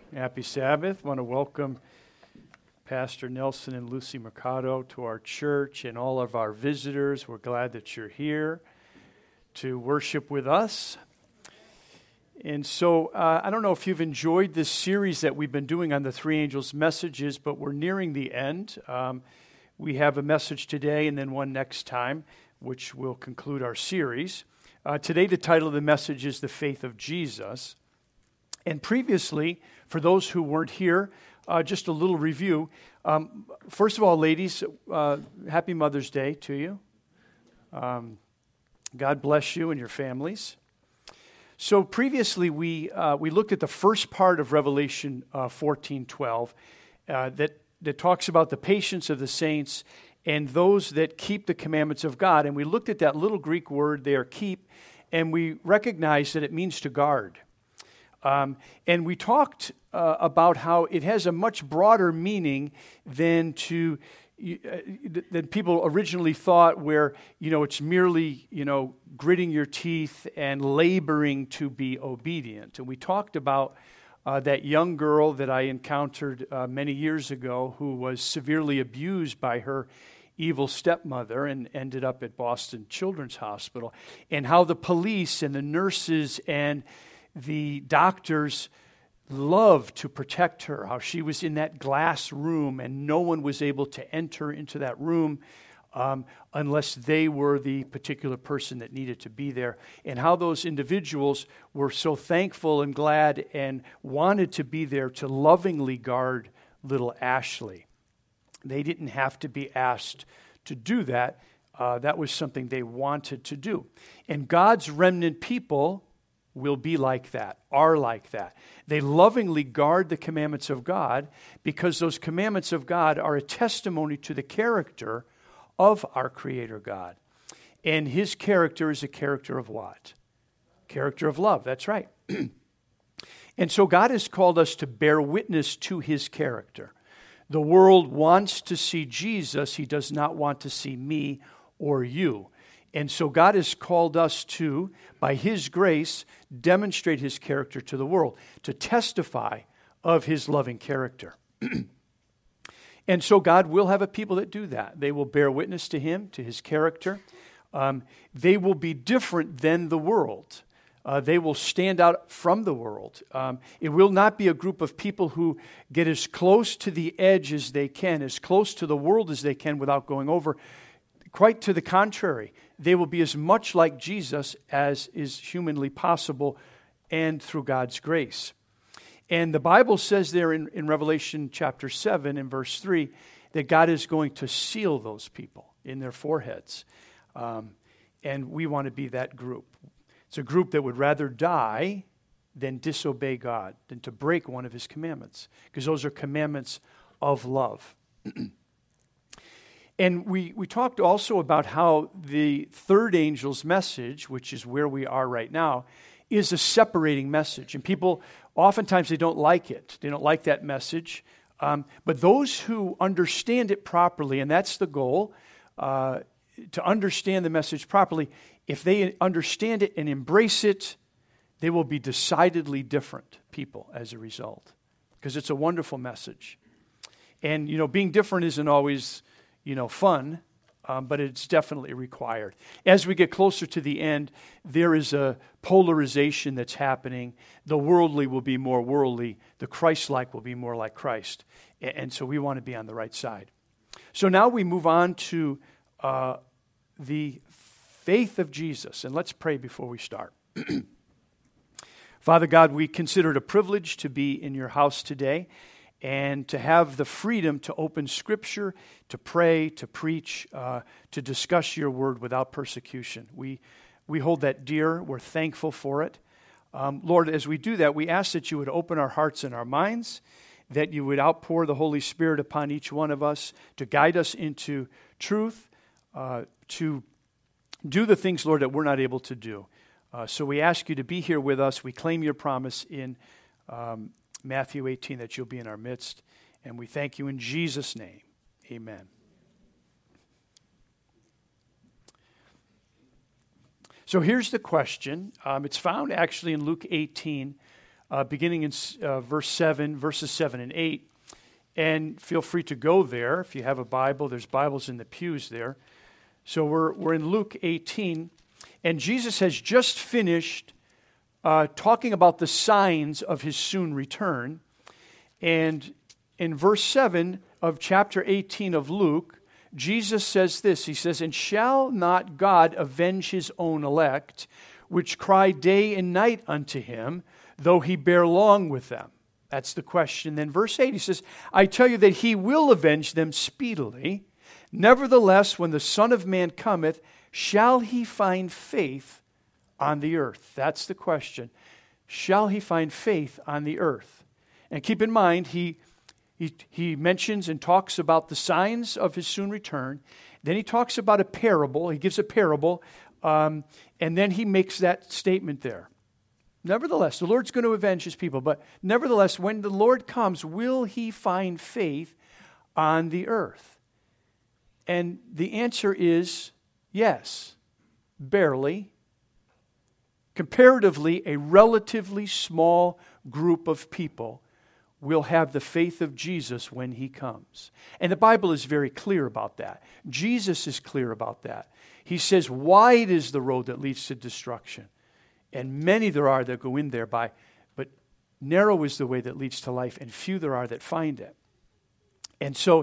Happy Sabbath. I want to welcome Pastor Nelson and Lucy Mercado to our church and all of our visitors. We're glad that you're here to worship with us. And so I don't know if you've enjoyed this series that we've been doing on the three angels' messages, but we're nearing the end. We have a message today and then one next time, which will conclude our series. Today, the title of the message is The Faith of Jesus. And previously, for those who weren't here, just a little review. First of all, ladies, happy Mother's Day to you. God bless you and your families. So previously, we looked at the first part of Revelation 14:12 that talks about the patience of the saints and those that keep the commandments of God. And we looked at that little Greek word there, keep, and we recognized that it means to guard. And we talked about how it has a much broader meaning than people originally thought, where, it's merely, gritting your teeth and laboring to be obedient. And we talked about that young girl that I encountered many years ago who was severely abused by her evil stepmother and ended up at Boston Children's Hospital, and how the police and the nurses and the doctors loved to protect her, how she was in that glass room and no one was able to enter into that room unless they were the particular person that needed to be there, and how those individuals were so thankful and glad and wanted to be there to lovingly guard little Ashley. They didn't have to be asked to do that. That was something they wanted to do. And God's remnant people will be like that, are like that. They lovingly guard the commandments of God because those commandments of God are a testimony to the character of our Creator God. And His character is a character of what? Character of love, that's right. And so God has called us to bear witness to His character. The world wants to see Jesus. He does not want to see me or you. And so God has called us to, by His grace, demonstrate His character to the world, to testify of His loving character. And so God will have a people that do that. They will bear witness to Him, to His character. They will be different than the world. They will stand out from the world. It will not be a group of people who get as close to the edge as they can, as close to the world as they can without going over. Quite to the contrary, they will be as much like Jesus as is humanly possible and through God's grace. And the Bible says there in Revelation chapter 7 and verse 3 that God is going to seal those people in their foreheads. And we want to be that group. It's a group that would rather die than disobey God, than to break one of His commandments, because those are commandments of love. And we talked also about how the third angel's message, which is where we are right now, is a separating message. And people, oftentimes they don't like it. They don't like that message. But those who understand it properly, and that's the goal, to understand the message properly, if they understand it and embrace it, they will be decidedly different people as a result. Because it's a wonderful message. And, being different isn't always fun, but it's definitely required. As we get closer to the end, there is a polarization that's happening. The worldly will be more worldly. The Christ-like will be more like Christ. And so we want to be on the right side. So now we move on to the faith of Jesus. And let's pray before we start. Father God, we consider it a privilege to be in your house today, and to have the freedom to open Scripture, to pray, to preach, to discuss your word without persecution. We hold that dear. We're thankful for it. Lord, as we do that, we ask that you would open our hearts and our minds, that you would outpour the Holy Spirit upon each one of us to guide us into truth, to do the things, Lord, that we're not able to do. So we ask you to be here with us. We claim your promise in Matthew 18, that you'll be in our midst. And we thank you in Jesus' name. Amen. So here's the question. It's found actually in Luke 18, beginning in verses 7 and 8. And feel free to go there. If you have a Bible, there's Bibles in the pews there. So we're in Luke 18, and Jesus has just finished talking about the signs of his soon return. And in verse 7 of chapter 18 of Luke, Jesus says this. He says, "And shall not God avenge his own elect, which cry day and night unto him, though he bear long with them?" That's the question. Then verse 8, he says, "I tell you that he will avenge them speedily. Nevertheless, when the Son of Man cometh, shall he find faith on the earth?" That's the question. Shall he find faith on the earth? And keep in mind, he mentions and talks about the signs of his soon return. Then he talks about a parable. He gives a parable, and then he makes that statement there. Nevertheless, the Lord's going to avenge his people, but nevertheless, when the Lord comes, will he find faith on the earth? And the answer is yes, barely. Comparatively, a relatively small group of people will have the faith of Jesus when he comes. And the Bible is very clear about that. Jesus is clear about that. He says, "Wide is the road that leads to destruction, and many there are that go in thereby, but narrow is the way that leads to life, and few there are that find it." And so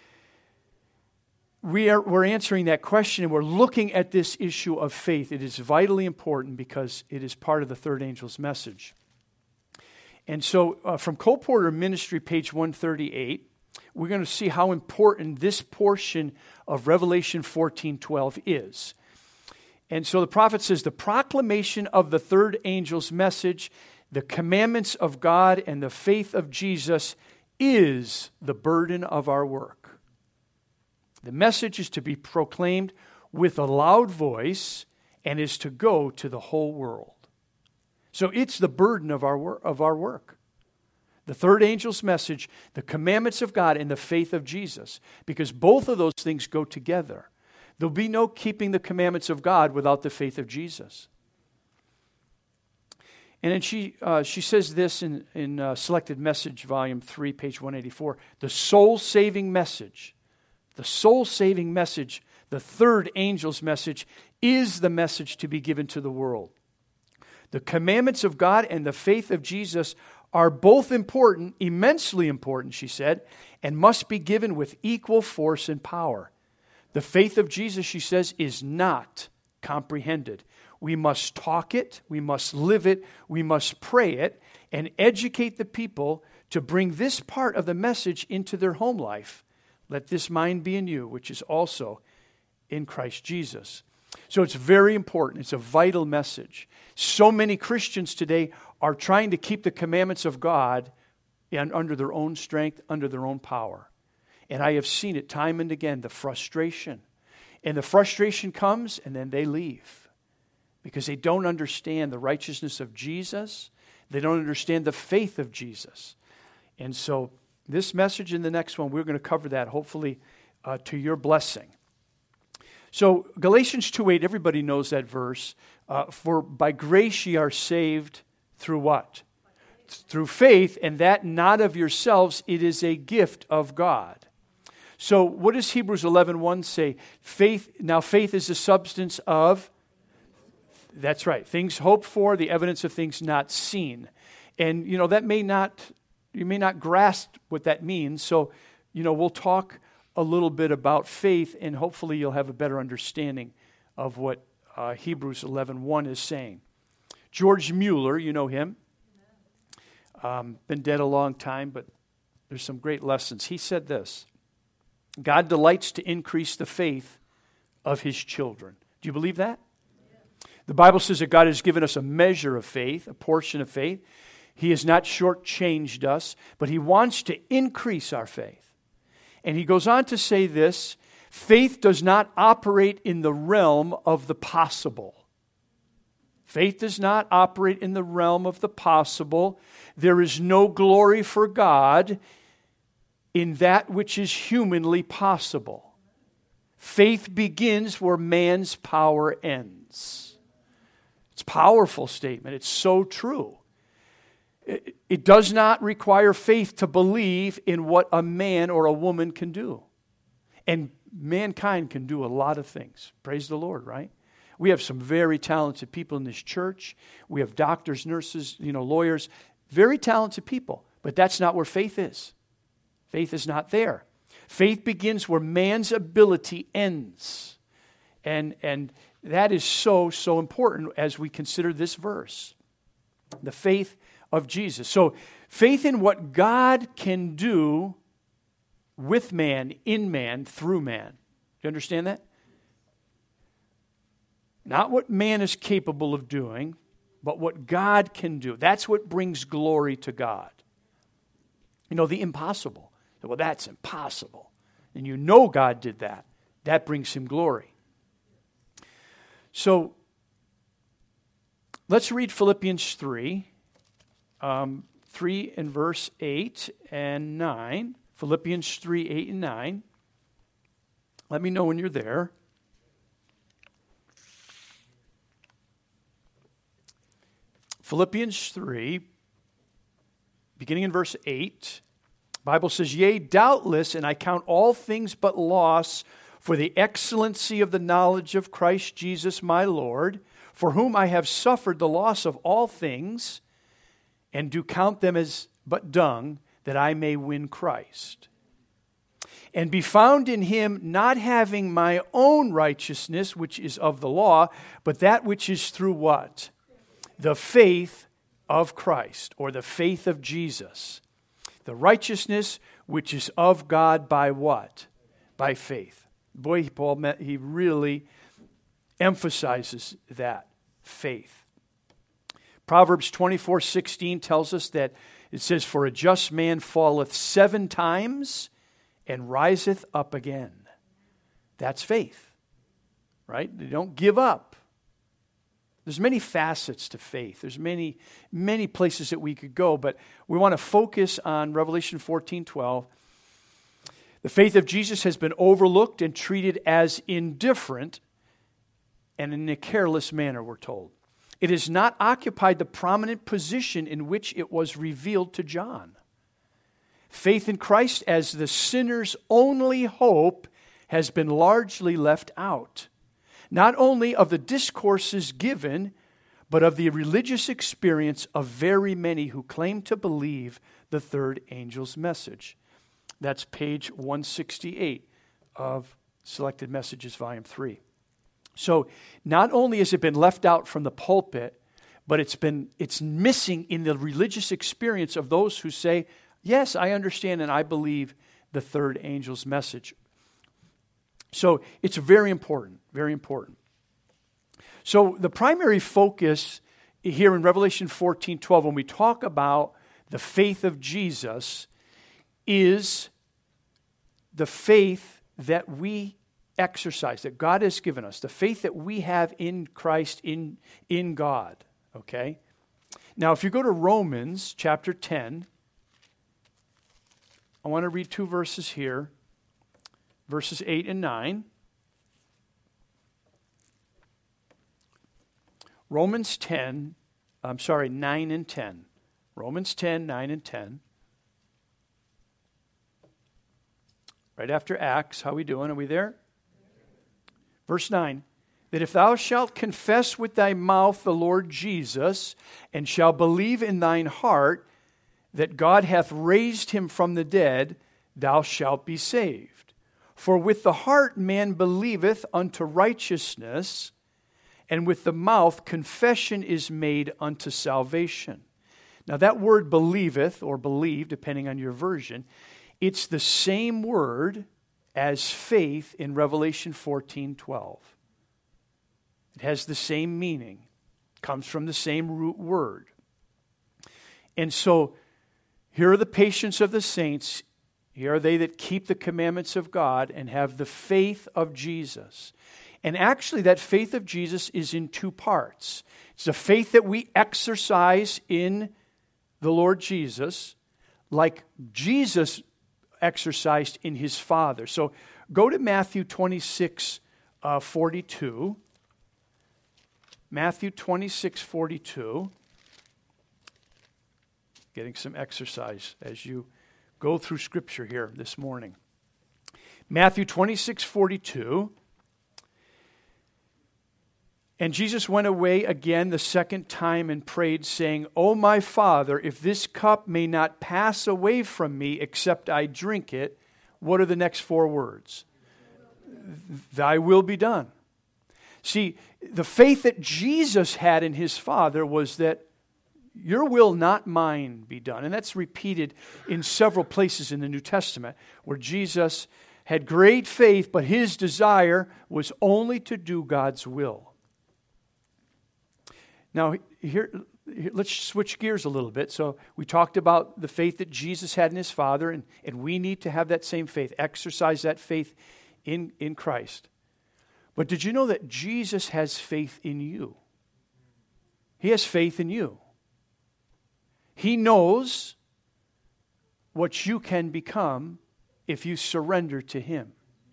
we're answering that question, and we're looking at this issue of faith. It is vitally important because it is part of the third angel's message. And so from Cole Porter Ministry, page 138, we're going to see how important this portion of Revelation 14:12 is. And so the prophet says, "The proclamation of the third angel's message, the commandments of God, and the faith of Jesus is the burden of our work. The message is to be proclaimed with a loud voice and is to go to the whole world." So it's the burden of our work. The third angel's message, the commandments of God, and the faith of Jesus. Because both of those things go together. There'll be no keeping the commandments of God without the faith of Jesus. And then she says this in Selected Message, Volume 3, page 184. The soul-saving message, the third angel's message, is the message to be given to the world. The commandments of God and the faith of Jesus are both important, immensely important, she said, and must be given with equal force and power. The faith of Jesus, she says, is not comprehended. We must talk it, we must live it, we must pray it, and educate the people to bring this part of the message into their home life. Let this mind be in you, which is also in Christ Jesus. So it's very important. It's a vital message. So many Christians today are trying to keep the commandments of God under their own strength, under their own power. And I have seen it time and again, the frustration. And the frustration comes and then they leave because they don't understand the righteousness of Jesus. They don't understand the faith of Jesus. And so this message and the next one, we're going to cover that hopefully to your blessing. So Galatians 2:8, everybody knows that verse. For by grace ye are saved through what? Through faith, and that not of yourselves, it is a gift of God. So what does Hebrews 11:1 say? Faith is the substance of, that's right, things hoped for, the evidence of things not seen. And that you may not grasp what that means. So, we'll talk a little bit about faith, and hopefully you'll have a better understanding of what Hebrews 11:1 is saying. George Mueller, you know him. Been dead a long time, but there's some great lessons. He said this: God delights to increase the faith of his children. Do you believe that? The Bible says that God has given us a measure of faith, a portion of faith. He has not shortchanged us, but he wants to increase our faith. And he goes on to say this: faith does not operate in the realm of the possible. Faith does not operate in the realm of the possible. There is no glory for God in that which is humanly possible. Faith begins where man's power ends. It's a powerful statement. It's so true. It does not require faith to believe in what a man or a woman can do. And mankind can do a lot of things. Praise the Lord, right? We have some very talented people in this church. We have doctors, nurses, lawyers, very talented people. But that's not where faith is. Faith is not there. Faith begins where man's ability ends. And that is so, so important as we consider this verse. The faith of Jesus. So faith in what God can do with man, in man, through man. Do you understand that? Not what man is capable of doing, but what God can do. That's what brings glory to God. The impossible. Well, that's impossible. And God did that. That brings him glory. So, let's read Philippians 3. 3 and verse 8 and 9. Philippians 3, 8 and 9. Let me know when you're there. Philippians 3, beginning in verse 8. The Bible says, "Yea, doubtless, and I count all things but loss for the excellency of the knowledge of Christ Jesus my Lord, for whom I have suffered the loss of all things, and do count them as but dung, that I may win Christ. And be found in him, not having my own righteousness, which is of the law, but that which is through what? The faith of Christ, or the faith of Jesus. The righteousness which is of God by what? By faith." Boy, Paul, he really emphasizes that faith. Proverbs 24:16 tells us that it says, "For a just man falleth 7 times and riseth up again." That's faith, right? They don't give up. There's many facets to faith. There's many, many places that we could go, but we want to focus on Revelation 14:12. The faith of Jesus has been overlooked and treated as indifferent and in a careless manner, we're told. It has not occupied the prominent position in which it was revealed to John. Faith in Christ as the sinner's only hope has been largely left out, not only of the discourses given, but of the religious experience of very many who claim to believe the third angel's message. That's page 168 of Selected Messages, Volume 3. So not only has it been left out from the pulpit, but it's missing in the religious experience of those who say, yes, I understand and I believe the third angel's message. So it's very important, very important. So the primary focus here in Revelation 14:12, when we talk about the faith of Jesus, is the faith that we exercise, that God has given us, the faith that we have in Christ, in God, okay? Now, if you go to Romans chapter 10, I want to read 2 verses here, verses 8 and 9. Romans 9 and 10. Romans 10, 9 and 10. Right after Acts. How we doing? Are we there? Verse 9. That if thou shalt confess with thy mouth the Lord Jesus, and shalt believe in thine heart that God hath raised him from the dead, thou shalt be saved. For with the heart man believeth unto righteousness, and with the mouth confession is made unto salvation. Now that word believeth, or believe, depending on your version, it's the same word as faith in Revelation 14:12. It has the same meaning. Comes from the same root word. And so, here are the patience of the saints. Here are they that keep the commandments of God and have the faith of Jesus. And actually, that faith of Jesus is in 2 parts. It's the faith that we exercise in the Lord Jesus, like Jesus exercised in his Father. So go to Matthew 26:42. Matthew 26:42. getting some exercise as you go through Scripture here this morning. Matthew 26:42. And Jesus went away again the second time and prayed, saying, O my Father, if this cup may not pass away from me except I drink it, what are the next four words? Thy will be done. See, the faith that Jesus had in his Father was that your will, not mine, be done. And that's repeated in several places in the New Testament where Jesus had great faith, but his desire was only to do God's will. Now, here, let's switch gears a little bit. So we talked about the faith that Jesus had in his Father, and we need to have that same faith, exercise that faith in Christ. But did you know that Jesus has faith in you? He has faith in you. He knows what you can become if you surrender to him.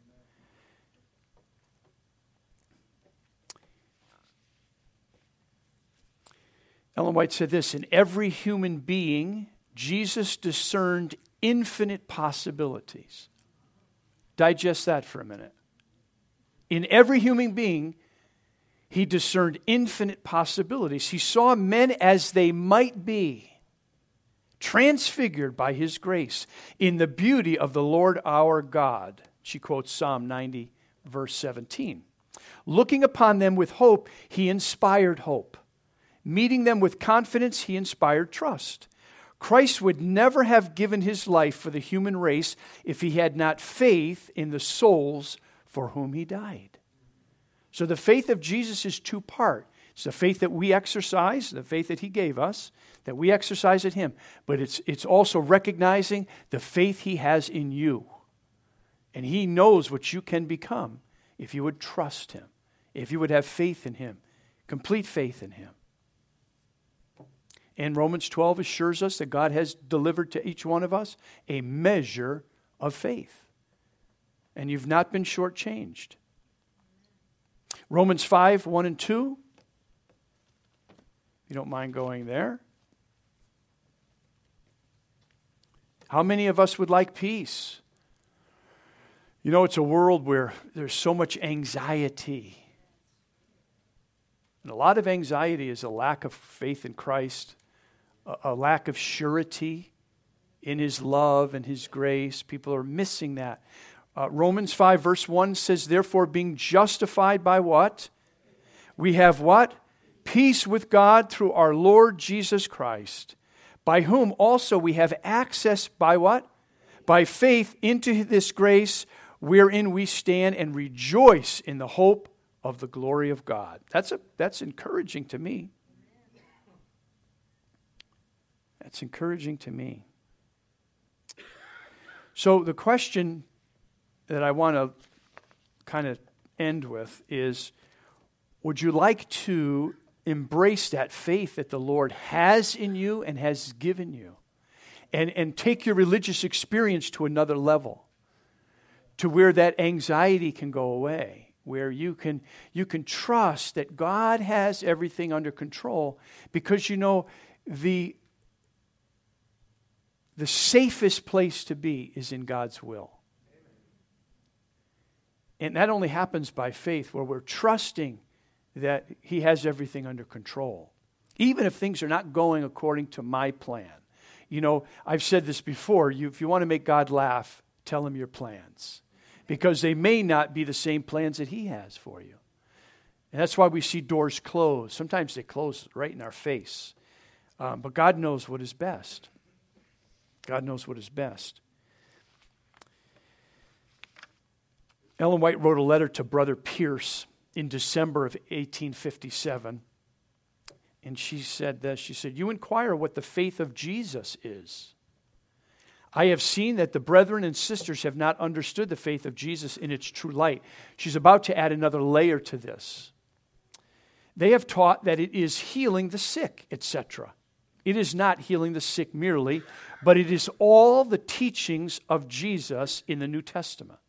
Ellen White said this, in every human being, Jesus discerned infinite possibilities. Digest that for a minute. In every human being, he discerned infinite possibilities. He saw men as they might be, transfigured by his grace in the beauty of the Lord our God. She quotes Psalm 90, verse 17. Looking upon them with hope, he inspired hope. Meeting them with confidence, he inspired trust. Christ would never have given his life for the human race if he had not faith in the souls for whom he died. So the faith of Jesus is two-part. It's the faith that we exercise, the faith that he gave us, that we exercise at him. But it's also recognizing the faith he has in you. And he knows what you can become if you would trust him, if you would have faith in him, complete faith in him. And Romans 12 assures us that God has delivered to each one of us a measure of faith. And you've not been shortchanged. Romans 5, 1 and 2. If you don't mind going there. How many of us would like peace? You know, it's a world where there's so much anxiety. And a lot of anxiety is a lack of faith in Christ, a lack of surety in his love and his grace. People are missing that. Romans 5 verse 1 says, therefore being justified by what? We have what? Peace with God through our Lord Jesus Christ, by whom also we have access by what? By faith into this grace wherein we stand and rejoice in the hope of the glory of God. That's encouraging to me. That's encouraging to me. So the question that I want to kind of end with is, would you like to embrace that faith that the Lord has in you and has given you, and take your religious experience to another level, to where that anxiety can go away, where you can trust that God has everything under control, because you know the safest place to be is in God's will. And that only happens by faith, where we're trusting that he has everything under control. Even if things are not going according to my plan. You know, I've said this before, if you want to make God laugh, tell him your plans. Because they may not be the same plans that he has for you. And that's why we see doors close. Sometimes they close right in our face. But God knows what is best. God knows what is best. Ellen White wrote a letter to Brother Pierce in December of 1857. And she said this. She said, you inquire what the faith of Jesus is. I have seen that the brethren and sisters have not understood the faith of Jesus in its true light. She's about to add another layer to this. They have taught that it is healing the sick, etc. It is not healing the sick merely, but it is all the teachings of Jesus in the New Testament.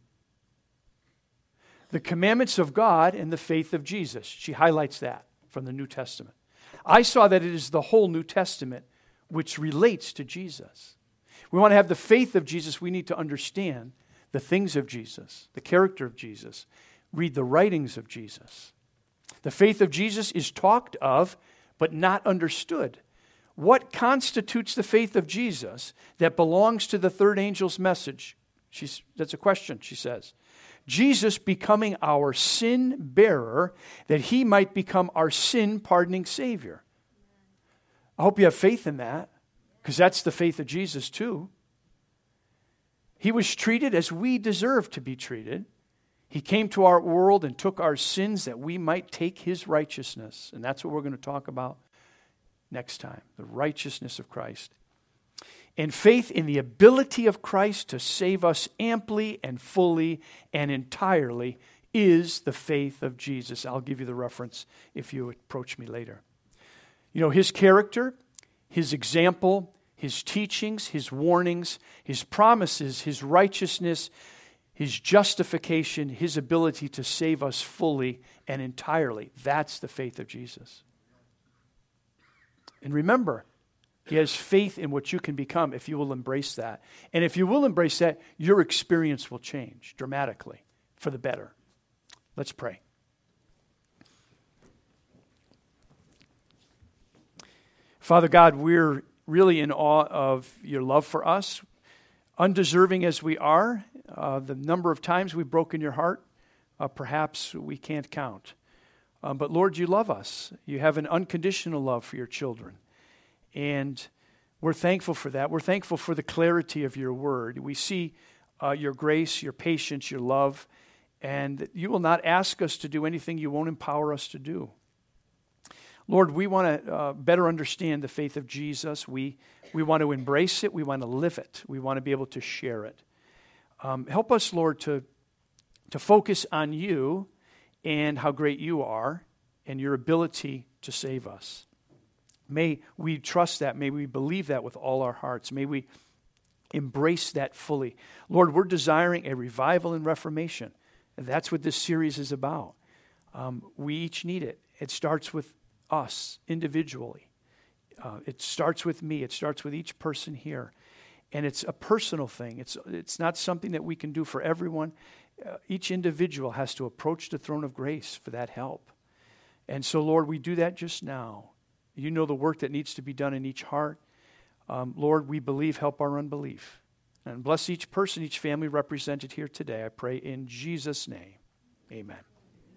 The commandments of God and the faith of Jesus. She highlights that from the New Testament. I saw that it is the whole New Testament which relates to Jesus. We want to have the faith of Jesus. We need to understand the things of Jesus, the character of Jesus, read the writings of Jesus. The faith of Jesus is talked of, but not understood. What constitutes the faith of Jesus that belongs to the third angel's message? That's a question, she says. Jesus becoming our sin bearer, that he might become our sin pardoning Savior. I hope you have faith in that, because that's the faith of Jesus too. He was treated as we deserve to be treated. He came to our world and took our sins that we might take his righteousness. And that's what we're going to talk about next time, the righteousness of Christ. And faith in the ability of Christ to save us amply and fully and entirely is the faith of Jesus. I'll give you the reference if you approach me later. You know, his character, his example, his teachings, his warnings, his promises, his righteousness, his justification, his ability to save us fully and entirely. That's the faith of Jesus. And remember, he has faith in what you can become if you will embrace that. And if you will embrace that, your experience will change dramatically for the better. Let's pray. Father God, we're really in awe of your love for us. Undeserving as we are, the number of times we've broken your heart, perhaps we can't count. But Lord, you love us. You have an unconditional love for your children. And we're thankful for that. We're thankful for the clarity of your word. We see your grace, your patience, your love, and you will not ask us to do anything you won't empower us to do. Lord, we want to better understand the faith of Jesus. We want to embrace it. We want to live it. We want to be able to share it. Help us, Lord, to focus on you and how great you are and your ability to save us. May we trust that. May we believe that with all our hearts. May we embrace that fully. Lord, we're desiring a revival and reformation. And that's what this series is about. We each need it. It starts with us individually. It starts with me. It starts with each person here. And it's a personal thing. It's not something that we can do for everyone. Each individual has to approach the throne of grace for that help. And so, Lord, we do that just now. You know the work that needs to be done in each heart. Lord, we believe, help our unbelief. And bless each person, each family represented here today. I pray in Jesus' name. Amen.